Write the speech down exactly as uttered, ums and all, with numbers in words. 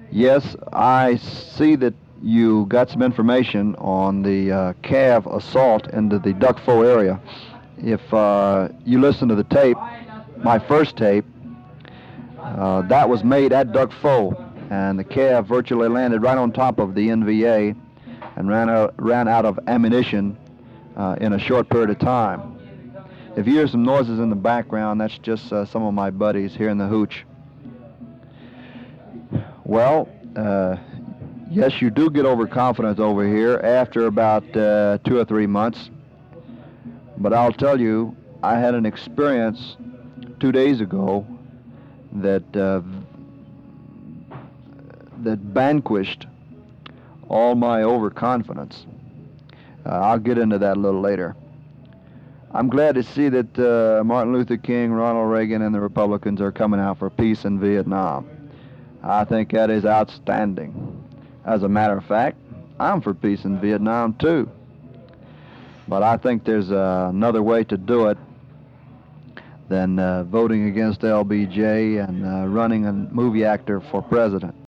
Yes, I see that you got some information on the uh, Cav assault into the Duck Fo area. If uh, you listen to the tape, my first tape, uh, that was made at Duck Fo, and the Cav virtually landed right on top of the N V A and ran out, ran out of ammunition uh, in a short period of time. If you hear some noises in the background, that's just uh, some of my buddies here in the hooch. Well, uh, yes, you do get overconfident over here after about uh, two or three months. But I'll tell you, I had an experience two days ago that uh, that vanquished all my overconfidence. Uh, I'll get into that a little later. I'm glad to see that uh, Martin Luther King, Ronald Reagan, and the Republicans are coming out for peace in Vietnam. I think that is outstanding. As a matter of fact, I'm for peace in Vietnam too. But I think there's uh, another way to do it than uh, voting against L B J and uh, running a movie actor for president.